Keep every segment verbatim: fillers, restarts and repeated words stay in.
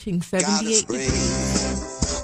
reaching seventy-eight degrees.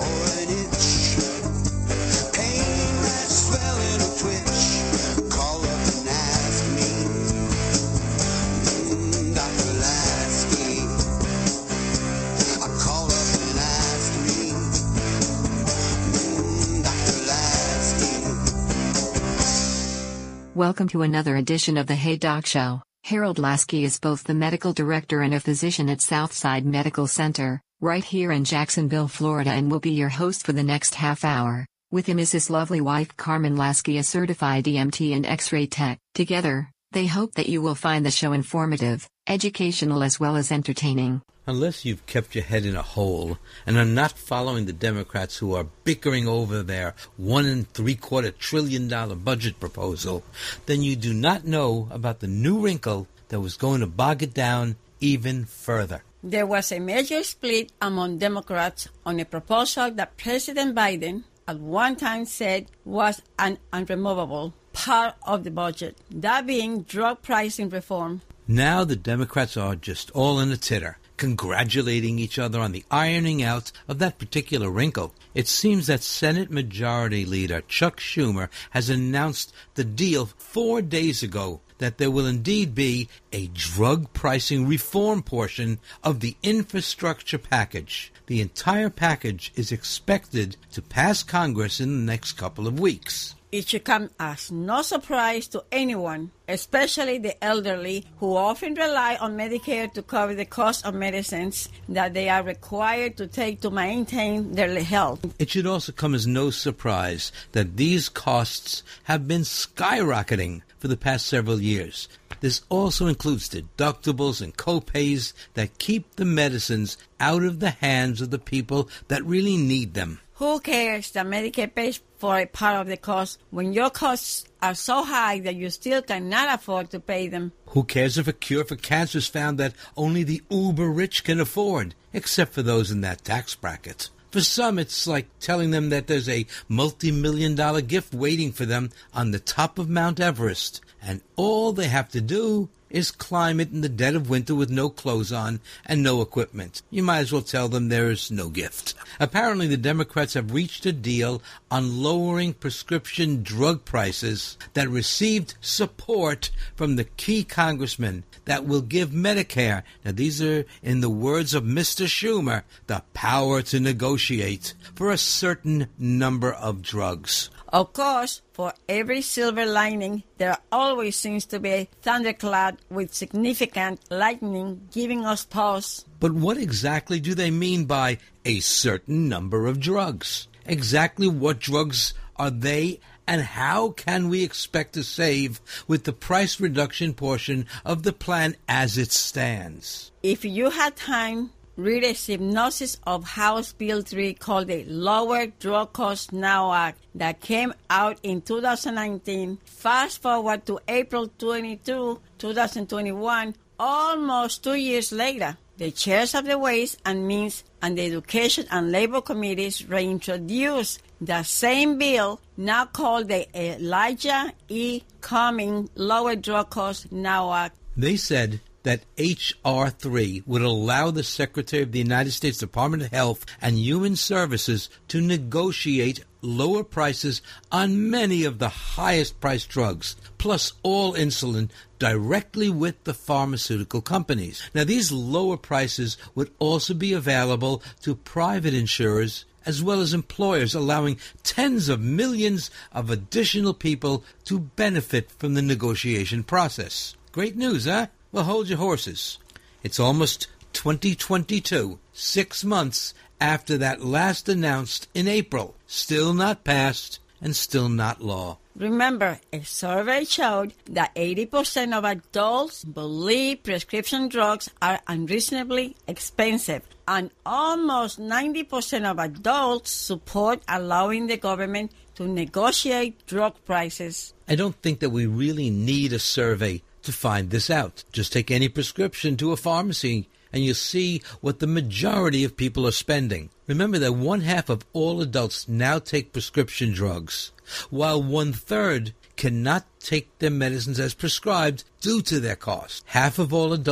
Welcome to another edition of the Hey Doc Show. Harold Lasky is both the medical director and a physician at Southside Medical Center, right here in Jacksonville, Florida, and will be your host for the next half hour. With him is his lovely wife Carmen Lasky, a certified E M T and X-ray tech. Together, they hope that you will find the show informative, educational as well as entertaining. Unless you've kept your head in a hole and are not following the Democrats who are bickering over their one and three quarter trillion dollar budget proposal, then you do not know about the new wrinkle that was going to bog it down even further. There was a major split among Democrats on a proposal that President Biden at one time said was an unremovable part of the budget, that being drug pricing reform. Now the Democrats are just all in a titter, congratulating each other on the ironing out of that particular wrinkle. It seems that Senate Majority Leader Chuck Schumer has announced the deal four days ago that there will indeed be a drug pricing reform portion of the infrastructure package. The entire package is expected to pass Congress in the next couple of weeks. It should come as no surprise to anyone, especially the elderly, who often rely on Medicare to cover the cost of medicines that they are required to take to maintain their health. It should also come as no surprise that these costs have been skyrocketing for the past several years. This also includes deductibles and co-pays that keep the medicines out of the hands of the people that really need them. Who cares that Medicare pays for a part of the cost when your costs are so high that you still cannot afford to pay them? Who cares if a cure for cancer is found that only the uber-rich can afford, except for those in that tax bracket? For some, it's like telling them that there's a multi-million dollar gift waiting for them on the top of Mount Everest, and all they have to do is climb it in the dead of winter with no clothes on and no equipment. You might as well tell them there is no gift. Apparently, the Democrats have reached a deal on lowering prescription drug prices that received support from the key congressmen that will give Medicare, now these are in the words of Mister Schumer, the power to negotiate for a certain number of drugs. Of course, for every silver lining, there always seems to be a thundercloud with significant lightning giving us pause. But what exactly do they mean by a certain number of drugs? Exactly what drugs are they, and how can we expect to save with the price reduction portion of the plan as it stands? If you had time, read a synopsis of House Bill three called the Lower Drug Costs Now Act that came out in two thousand nineteen. Fast forward to April twenty-second, twenty twenty-one, almost two years later. The chairs of the Ways and Means and the Education and Labor Committees reintroduced the same bill, now called the Elijah E. Cummings Lower Drug Costs Now Act. They said that H R three would allow the Secretary of the United States Department of Health and Human Services to negotiate lower prices on many of the highest-priced drugs, plus all insulin, directly with the pharmaceutical companies. Now, these lower prices would also be available to private insurers as well as employers, allowing tens of millions of additional people to benefit from the negotiation process. Great news, huh? Well, hold your horses. It's almost twenty twenty-two, six months after that last announced in April. Still not passed and still not law. Remember, a survey showed that eighty percent of adults believe prescription drugs are unreasonably expensive, and almost ninety percent of adults support allowing the government to negotiate drug prices. I don't think that we really need a survey to find this out. Just take any prescription to a pharmacy and you'll see what the majority of people are spending. Remember that one half of all adults now take prescription drugs, while one third cannot take their medicines as prescribed due to their cost. Half of all adults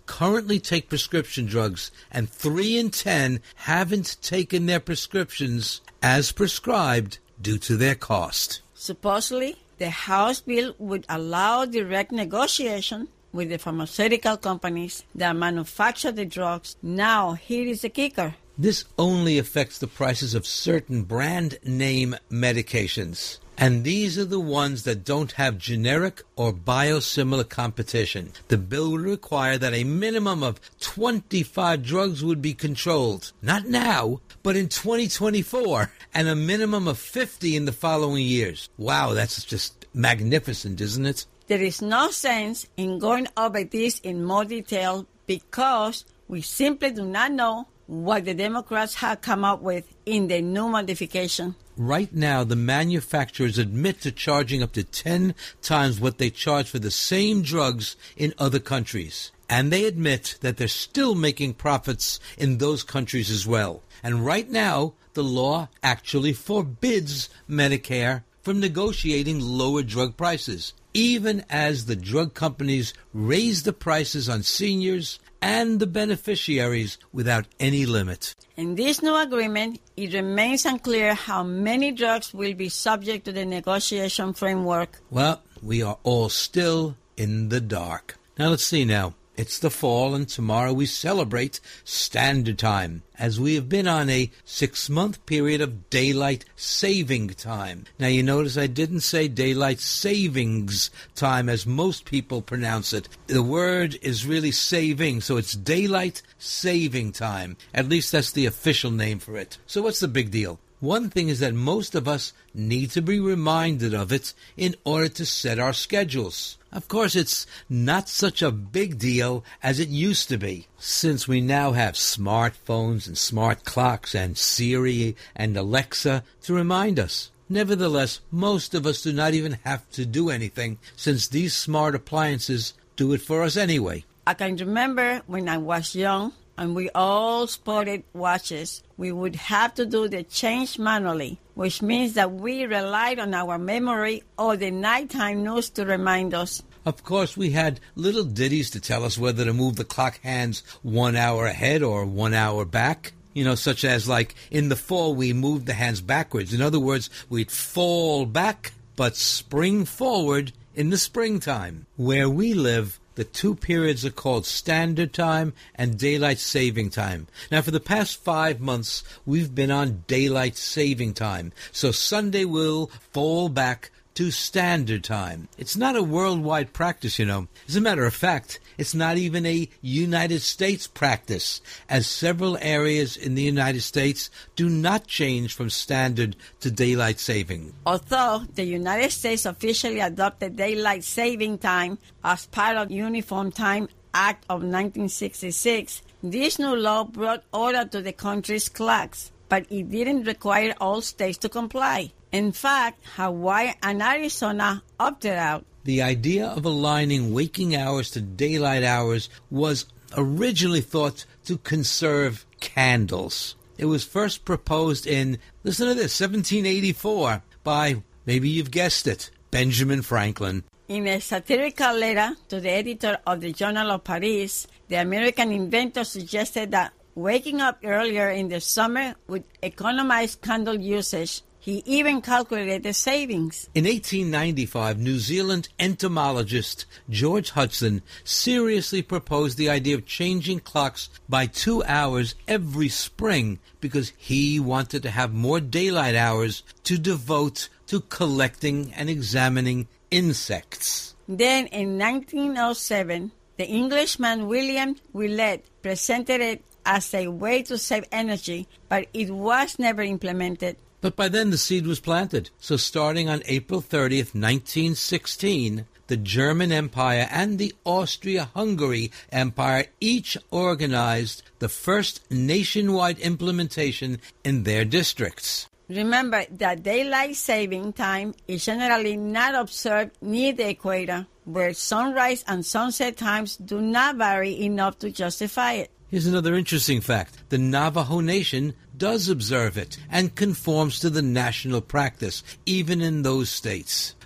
currently take prescription drugs, and three in ten haven't taken their prescriptions as prescribed due to their cost. Supposedly, the House bill would allow direct negotiation with the pharmaceutical companies that manufacture the drugs. Now, here is the kicker. This only affects the prices of certain brand name medications. And these are the ones that don't have generic or biosimilar competition. The bill would require that a minimum of twenty-five drugs would be controlled. Not now, but in twenty twenty-four, and a minimum of fifty in the following years. Wow, that's just magnificent, isn't it? There is no sense in going over this in more detail because we simply do not know what the Democrats have come up with in the new modification. Right now, the manufacturers admit to charging up to ten times what they charge for the same drugs in other countries. And they admit that they're still making profits in those countries as well. And right now, the law actually forbids Medicare from negotiating lower drug prices, even as the drug companies raise the prices on seniors and the beneficiaries without any limit. In this new agreement, it remains unclear how many drugs will be subject to the negotiation framework. Well, we are all still in the dark. Now let's see now. It's the fall, and tomorrow we celebrate Standard Time, as we have been on a six-month period of daylight saving time. Now, you notice I didn't say daylight savings time, as most people pronounce it. The word is really saving, so it's daylight saving time. At least that's the official name for it. So what's the big deal? One thing is that most of us need to be reminded of it in order to set our schedules. Of course, it's not such a big deal as it used to be, since we now have smartphones and smart clocks and Siri and Alexa to remind us. Nevertheless, most of us do not even have to do anything, since these smart appliances do it for us anyway. I can remember when I was young and we all sported watches, we would have to do the change manually, which means that we relied on our memory or the nighttime news to remind us. Of course, we had little ditties to tell us whether to move the clock hands one hour ahead or one hour back. You know, such as like in the fall, we moved the hands backwards. In other words, we'd fall back, but spring forward in the springtime. Where we live, the two periods are called Standard Time and Daylight Saving Time. Now, for the past five months, we've been on Daylight Saving Time. So Sunday will fall back to Standard Time. It's not a worldwide practice, you know. As a matter of fact, it's not even a United States practice, as several areas in the United States do not change from standard to daylight saving. Although the United States officially adopted daylight saving time as part of the Uniform Time Act of nineteen sixty-six, this new law brought order to the country's clocks, but it didn't require all states to comply. In fact, Hawaii and Arizona opted out. The idea of aligning waking hours to daylight hours was originally thought to conserve candles. It was first proposed in, listen to this, seventeen eighty-four by, maybe you've guessed it, Benjamin Franklin. In a satirical letter to the editor of the Journal of Paris, the American inventor suggested that waking up earlier in the summer would economize candle usage. He even calculated the savings. In eighteen ninety-five, New Zealand entomologist George Hudson seriously proposed the idea of changing clocks by two hours every spring because he wanted to have more daylight hours to devote to collecting and examining insects. Then in nineteen oh seven, the Englishman William Willett presented it as a way to save energy, but it was never implemented. But by then the seed was planted. So starting on April thirtieth, nineteen sixteen, the German Empire and the Austria-Hungary Empire each organized the first nationwide implementation in their districts. Remember that daylight saving time is generally not observed near the equator, where sunrise and sunset times do not vary enough to justify it. Here's another interesting fact. The Navajo Nation does observe it and conforms to the national practice, even in those states.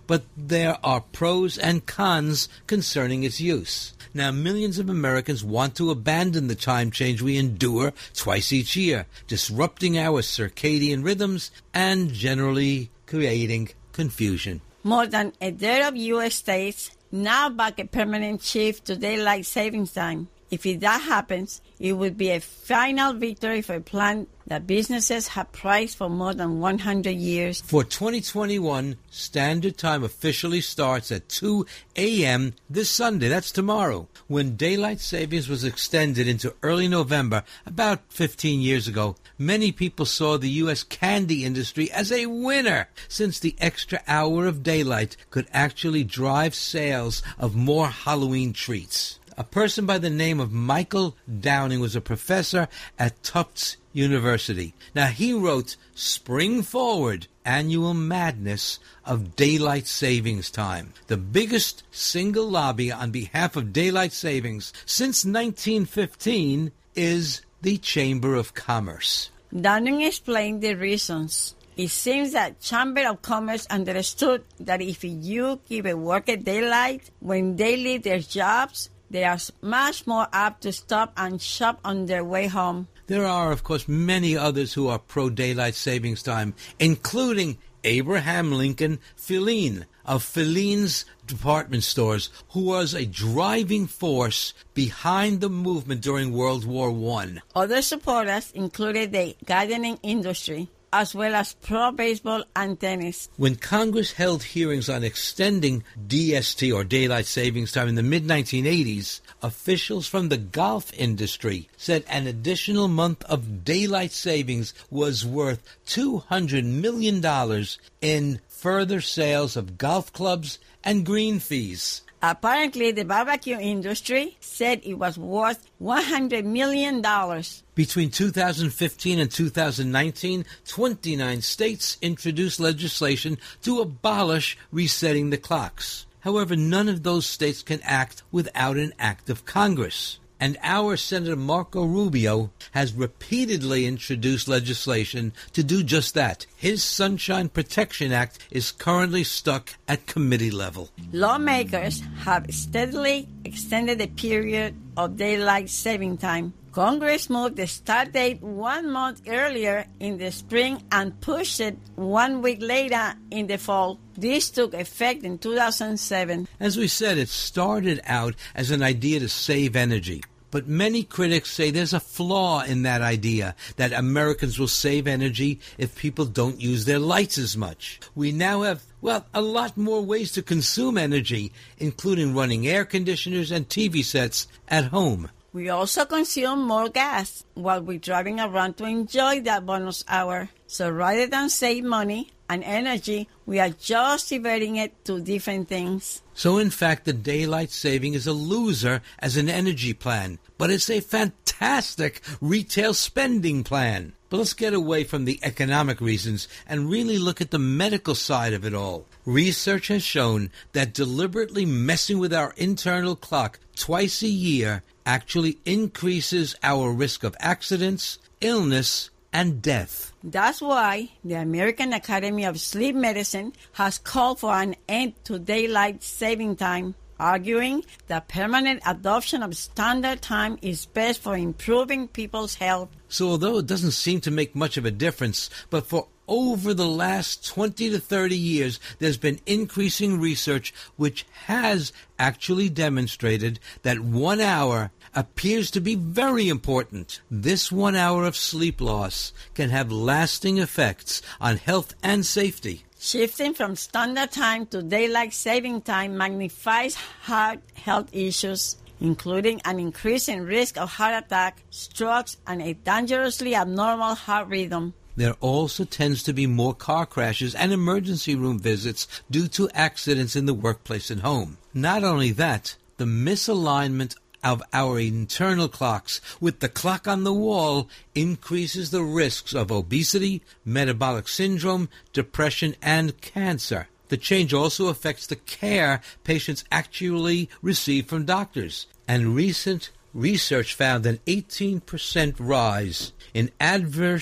but there are pros and cons concerning its use. Now, millions of Americans want to abandon the time change we endure twice each year, disrupting our circadian rhythms and generally creating confusion. More than a third of U S states now back a permanent shift to daylight savings time. If that happens, it would be a final victory for a plan that businesses have prized for more than one hundred years. For twenty twenty-one, Standard Time officially starts at two a.m. this Sunday, that's tomorrow. When daylight savings was extended into early November, about fifteen years ago, many people saw the U S candy industry as a winner, since the extra hour of daylight could actually drive sales of more Halloween treats. A person by the name of Michael Downing was a professor at Tufts University. Now, he wrote Spring Forward, Annual Madness of Daylight Savings Time, the biggest single lobby on behalf of daylight savings since nineteen fifteen is the Chamber of Commerce. Downing explained the reasons. It seems that Chamber of Commerce understood that if you give a worker daylight when they leave their jobs, they are much more apt to stop and shop on their way home. There are, of course, many others who are pro-daylight savings time, including Abraham Lincoln Filene of Filene's Department Stores, who was a driving force behind the movement during World War One. Other supporters included the gardening industry, as well as pro-baseball and tennis. When Congress held hearings on extending D S T, or Daylight Savings Time, in the mid nineteen eighties, officials from the golf industry said an additional month of daylight savings was worth two hundred million dollars in further sales of golf clubs and green fees. Apparently, the barbecue industry said it was worth one hundred million dollars. Between two thousand fifteen and two thousand nineteen, twenty-nine states introduced legislation to abolish resetting the clocks. However, none of those states can act without an act of Congress. And our Senator Marco Rubio has repeatedly introduced legislation to do just that. His Sunshine Protection Act is currently stuck at committee level. Lawmakers have steadily extended the period of daylight saving time. Congress moved the start date one month earlier in the spring and pushed it one week later in the fall. This took effect in two thousand seven. As we said, it started out as an idea to save energy. But many critics say there's a flaw in that idea, that Americans will save energy if people don't use their lights as much. We now have, well, a lot more ways to consume energy, including running air conditioners and T V sets at home. We also consume more gas while we're driving around to enjoy that bonus hour. So rather than save money and energy, we are just diverting it to different things. So in fact, the daylight saving is a loser as an energy plan, but it's a fantastic retail spending plan. But let's get away from the economic reasons and really look at the medical side of it all. Research has shown that deliberately messing with our internal clock twice a year actually increases our risk of accidents, illness, and death. That's why the American Academy of Sleep Medicine has called for an end to daylight saving time, arguing that permanent adoption of standard time is best for improving people's health. So although it doesn't seem to make much of a difference, but for over the last twenty to thirty years, there's been increasing research which has actually demonstrated that one hour appears to be very important. This one hour of sleep loss can have lasting effects on health and safety. Shifting from standard time to daylight saving time magnifies heart health issues, including an increasing risk of heart attack, strokes, and a dangerously abnormal heart rhythm. There also tends to be more car crashes and emergency room visits due to accidents in the workplace and home. Not only that, the misalignment of our internal clocks with the clock on the wall increases the risks of obesity, metabolic syndrome, depression, and cancer. The change also affects the care patients actually receive from doctors. And recent research found an eighteen percent rise in adverse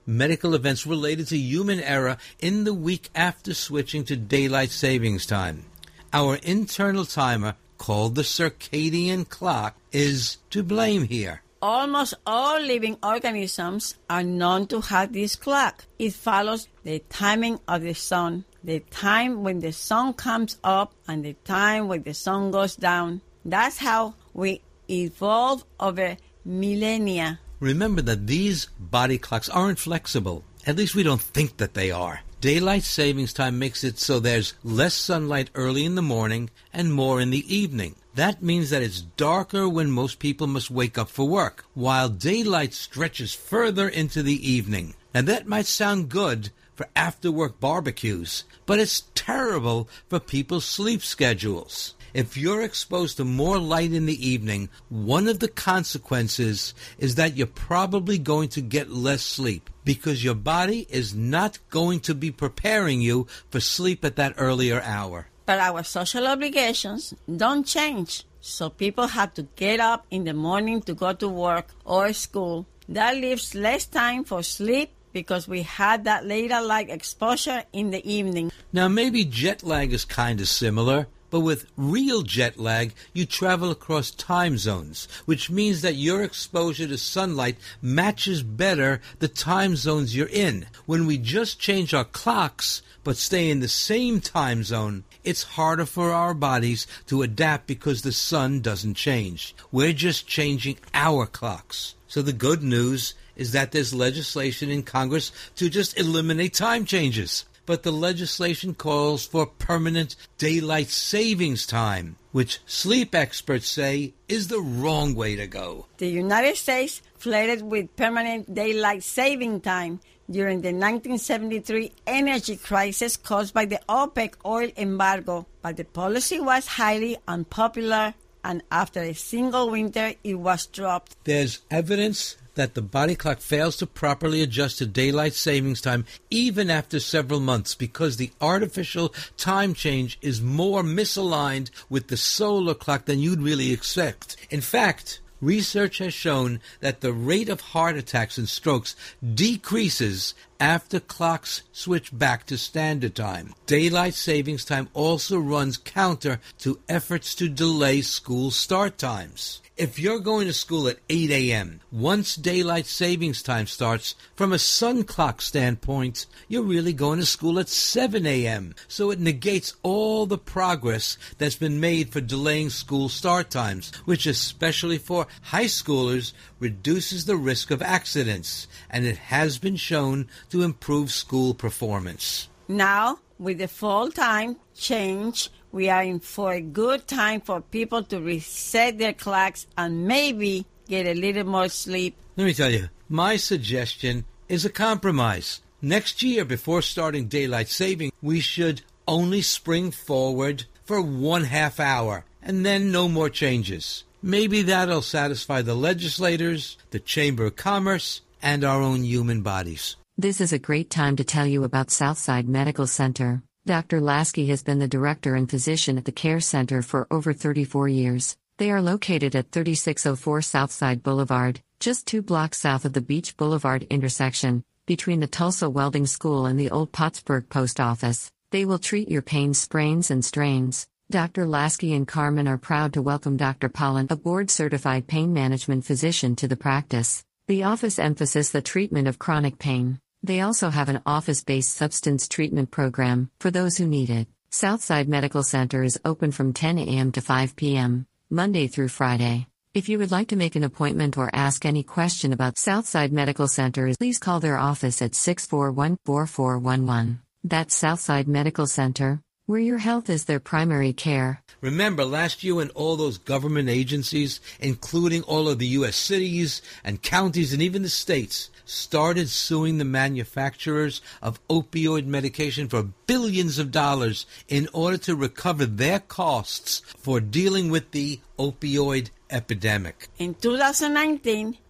medical events related to human error in the week after switching to daylight savings time. Our internal timer, called the circadian clock, is to blame here. Almost all living organisms are known to have this clock. It follows the timing of the sun, the time when the sun comes up and the time when the sun goes down. That's how we evolve over millennia. Remember that these body clocks aren't flexible. At least we don't think that they are. Daylight savings time makes it so there's less sunlight early in the morning and more in the evening. That means that it's darker when most people must wake up for work, while daylight stretches further into the evening. And that might sound good for after-work barbecues, but it's terrible for people's sleep schedules. If you're exposed to more light in the evening, one of the consequences is that you're probably going to get less sleep because your body is not going to be preparing you for sleep at that earlier hour. But our social obligations don't change, so people have to get up in the morning to go to work or school. That leaves less time for sleep because we had that later light exposure in the evening. Now, maybe jet lag is kind of similar, but with real jet lag, you travel across time zones, which means that your exposure to sunlight matches better the time zones you're in. When we just change our clocks but stay in the same time zone, it's harder for our bodies to adapt because the sun doesn't change. We're just changing our clocks. So the good news is that there's legislation in Congress to just eliminate time changes. But the legislation calls for permanent daylight savings time, which sleep experts say is the wrong way to go. The United States flirted with permanent daylight saving time during the nineteen seventy-three energy crisis caused by the OPEC oil embargo, but the policy was highly unpopular, and after a single winter, it was dropped. There's evidence that the body clock fails to properly adjust to daylight savings time even after several months because the artificial time change is more misaligned with the solar clock than you'd really expect. In fact, research has shown that the rate of heart attacks and strokes decreases after clocks switch back to standard time. Daylight savings time also runs counter to efforts to delay school start times. If you're going to school at eight a.m., once daylight savings time starts, from a sun clock standpoint, you're really going to school at seven a.m., so it negates all the progress that's been made for delaying school start times, which especially for high schoolers reduces the risk of accidents, and it has been shown to improve school performance. Now, with the fall time change, we are in for a good time for people to reset their clocks and maybe get a little more sleep. Let me tell you, my suggestion is a compromise. Next year, before starting daylight saving, we should only spring forward for one half hour, and then no more changes. Maybe that'll satisfy the legislators, the Chamber of Commerce, and our own human bodies. This is a great time to tell you about Southside Medical Center. Doctor Lasky has been the director and physician at the Care Center for over thirty-four years. They are located at thirty-six oh four Southside Boulevard, just two blocks south of the Beach Boulevard intersection, between the Tulsa Welding School and the Old Pottsburg Post Office. They will treat your pain, sprains, and strains. Doctor Lasky and Carmen are proud to welcome Doctor Pollan, a board-certified pain management physician, to the practice. The office emphasizes the treatment of chronic pain. They also have an office-based substance treatment program for those who need it. Southside Medical Center is open from ten a.m. to five p.m., Monday through Friday. If you would like to make an appointment or ask any question about Southside Medical Center, please call their office at six four one, four four one one. That's Southside Medical Center, where your health is their primary care. Remember, last year when all those government agencies, including all of the U S cities and counties and even the states, started suing the manufacturers of opioid medication for billions of dollars in order to recover their costs for dealing with the opioid epidemic. In two thousand nineteen,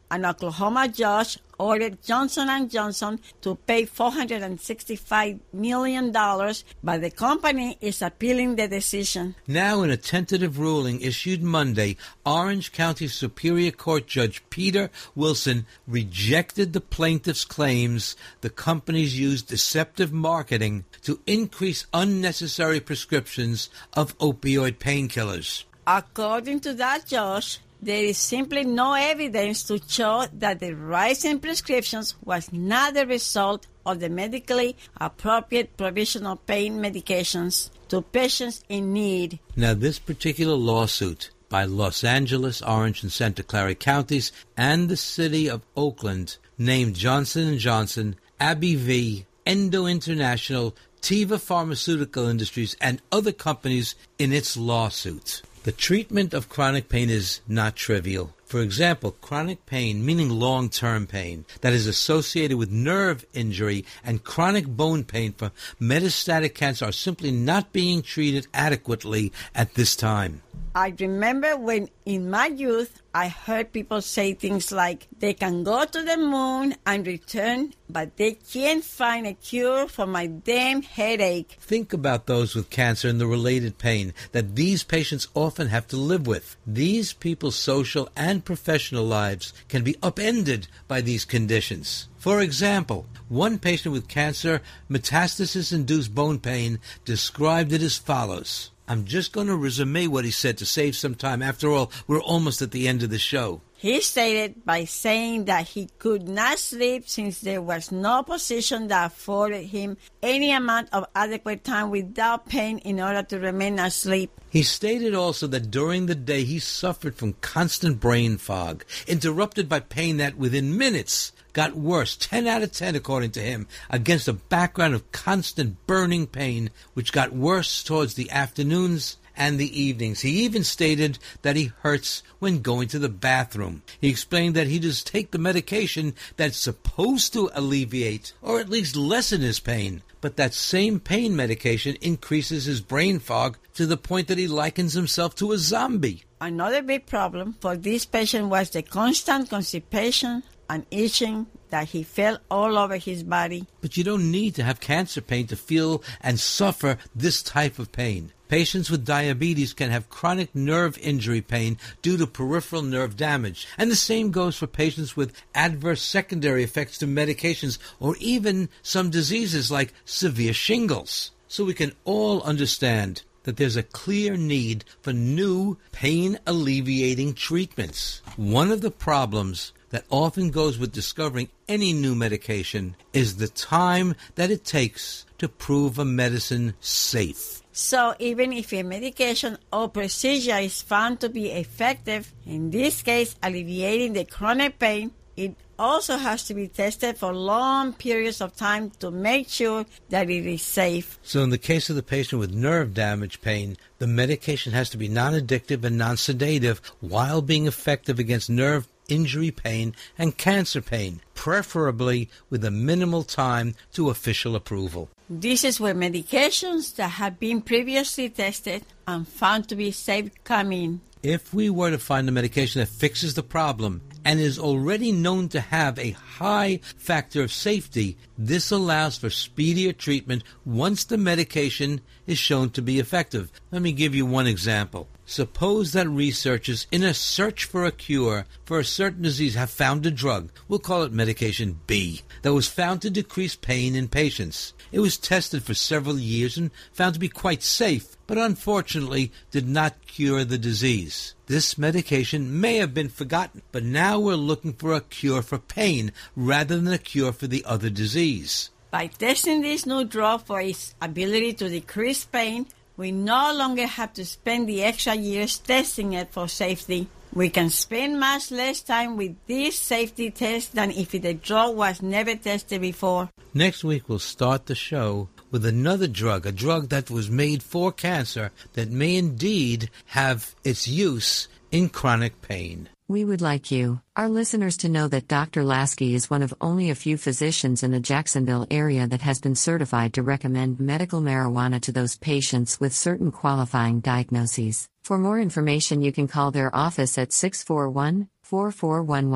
An Oklahoma judge ordered Johnson and Johnson to pay four hundred sixty-five million dollars, but the company is appealing the decision. Now, in a tentative ruling issued Monday, Orange County Superior Court Judge Peter Wilson rejected the plaintiff's claims the companies used deceptive marketing to increase unnecessary prescriptions of opioid painkillers. According to that judge, there is simply no evidence to show that the rise in prescriptions was not the result of the medically appropriate provision of pain medications to patients in need. Now, this particular lawsuit by Los Angeles, Orange, and Santa Clara counties and the city of Oakland named Johnson and Johnson, AbbVie, Endo International, Teva Pharmaceutical Industries, and other companies in its lawsuit. The treatment of chronic pain is not trivial. For example, chronic pain, meaning long-term pain, that is associated with nerve injury and chronic bone pain from metastatic cancer are simply not being treated adequately at this time. I remember when in my youth I heard people say things like they can go to the moon and return, but they can't find a cure for my damn headache. Think about those with cancer and the related pain that these patients often have to live with. These people's social and professional lives can be upended by these conditions. For example, one patient with cancer metastasis-induced bone pain described it as follows. I'm just going to resume what he said to save some time. After all, we're almost at the end of the show. He stated by saying that he could not sleep since there was no position that afforded him any amount of adequate time without pain in order to remain asleep. He stated also that during the day he suffered from constant brain fog, interrupted by pain that within minutes got worse, ten out of ten according to him, against a background of constant burning pain, which got worse towards the afternoons and the evenings. He even stated that he hurts when going to the bathroom. He explained that he does take the medication that's supposed to alleviate or at least lessen his pain, but that same pain medication increases his brain fog to the point that he likens himself to a zombie. Another big problem for this patient was the constant constipation and itching that he felt all over his body. But you don't need to have cancer pain to feel and suffer this type of pain. Patients with diabetes can have chronic nerve injury pain due to peripheral nerve damage. And the same goes for patients with adverse secondary effects to medications or even some diseases like severe shingles. So we can all understand that there's a clear need for new pain-alleviating treatments. One of the problems that often goes with discovering any new medication is the time that it takes to prove a medicine safe. So even if a medication or procedure is found to be effective, in this case alleviating the chronic pain, it also has to be tested for long periods of time to make sure that it is safe. So in the case of the patient with nerve damage pain, the medication has to be non-addictive and non-sedative while being effective against nerve injury pain and cancer pain, preferably with a minimal time to official approval. This is where medications that have been previously tested and found to be safe come in. If we were to find a medication that fixes the problem and is already known to have a high factor of safety, this allows for speedier treatment once the medication is shown to be effective. Let me give you one example. Suppose that researchers in a search for a cure for a certain disease have found a drug, we'll call it medication B, that was found to decrease pain in patients. It was tested for several years and found to be quite safe, but unfortunately did not cure the disease. This medication may have been forgotten, but now we're looking for a cure for pain rather than a cure for the other disease. By testing this new drug for its ability to decrease pain, we no longer have to spend the extra years testing it for safety. We can spend much less time with this safety test than if the drug was never tested before. Next week we'll start the show with another drug, a drug that was made for cancer that may indeed have its use in chronic pain. We would like you, our listeners, to know that Doctor Lasky is one of only a few physicians in the Jacksonville area that has been certified to recommend medical marijuana to those patients with certain qualifying diagnoses. For more information, you can call their office at six four one, four four one one.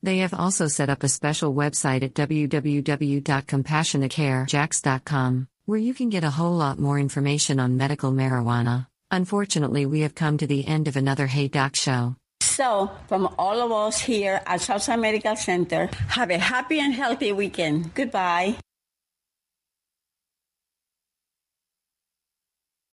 They have also set up a special website at w w w dot compassionate care jax dot com, where you can get a whole lot more information on medical marijuana. Unfortunately, we have come to the end of another Hey Doc Show. So, from all of us here at Southside Medical Center, have a happy and healthy weekend. Goodbye.